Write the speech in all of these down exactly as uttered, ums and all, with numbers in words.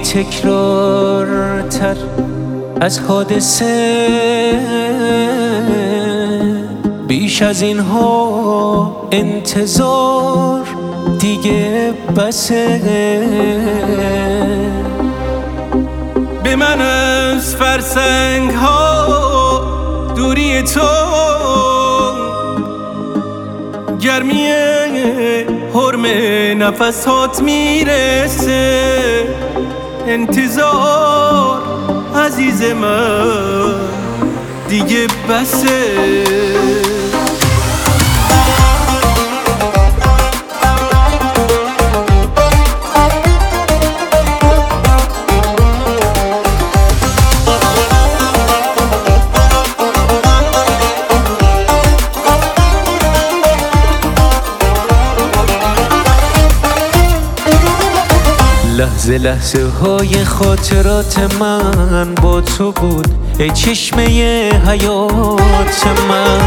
تکرارتر از حادثه، بیش از اینها انتظار دیگه بسه. به من از فرسنگ ها دوری تو، گرمی حرم نفسات میرسه. انتظار عزیز من دیگه بسه. لحظه لحظه های خاطرات من با تو بود، ای چشمه حیات من.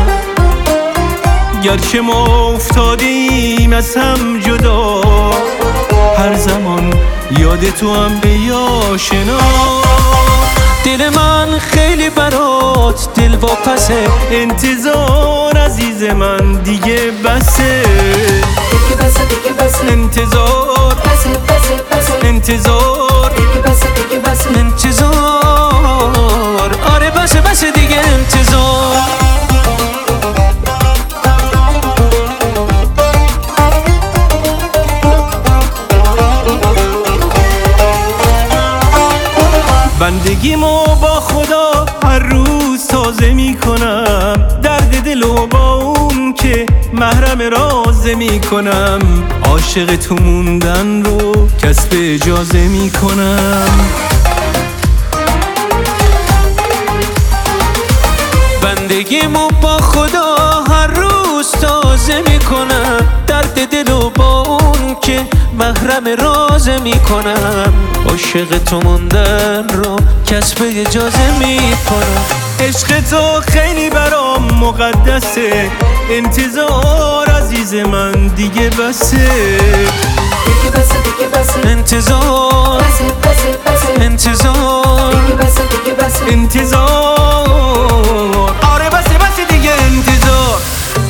گرچه ما افتادیم از هم جدا، هر زمان یاد تو هم به آشنا. دل من خیلی برات دل واپسه، انتظار عزیز من دیگه بسه. دیگه بسه دیگه بسه انتظار بسه بسه بسه انتظار دیگه بسه دیگه بسه انتظار. آره بسه بسه دیگه انتظار. بندگیمو با خدا هر روز تازه میکنم، درد دلو با اون که محرم رازه میکنم. عاشق تو موندن رو کسب اجازه میکنم. بندگیمو با خدا هر روز تازه میکنم، درد دلو با اون که محرم رازه میکنم. عاشق تو موندن رو کسب اجازه میکنم. عشق تو خیلی برام مقدسه، انتظار عزیز من دیگه بسه. دیگه بسه دیگه بسه انتظار بسه بسه بسه انتظار دیگه بسه دیگه بسه انتظار. آره بسه بسه دیگه انتظار.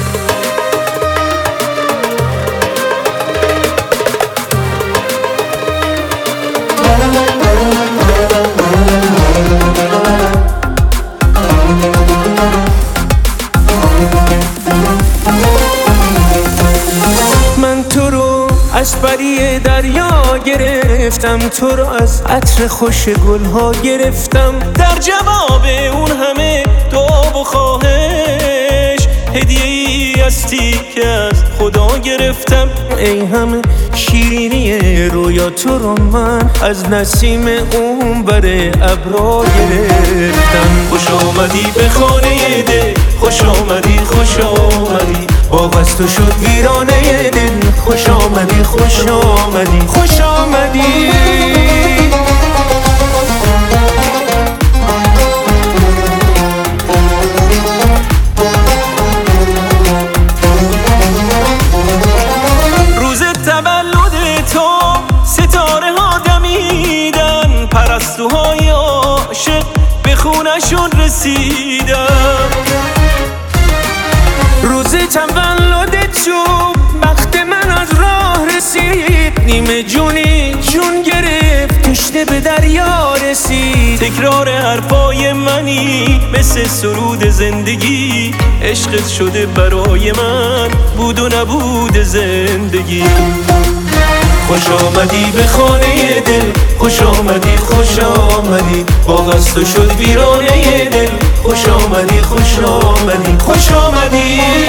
من تو رو از پری دریا گرفتم، تو رو از عطر خوش گلها گرفتم. در جواب اون همه دعا و خواهش، هدیه ای هستی که از خدا گرفتم. ای همه شیرینی رویا تو رو من از نسیم اون بر ابرا گرفتم. خوش آمدی به خانه دل، خوش آمدی خوش آمدی. باغ از تو شد ویرانه دل، خوش آمدی خوش آمدی خوش آمدی. روز تولد تو ستاره ها دمیدن، پرستوهای عاشق به خونشون رسیدن. روز تولد تو وقت من از راه رسید، نیمه جونی جون گرفت تشنه به دریا رسید. تکرار حرفای منی مثل سرود زندگی، عشقت شده برای من بود و نبود زندگی. خوش آمدی به خانه دل، خوش آمدی خوش آمدی. باغ از تو شد ویرانه دل، خوش آمدی خوش آمدی خوش آمدی.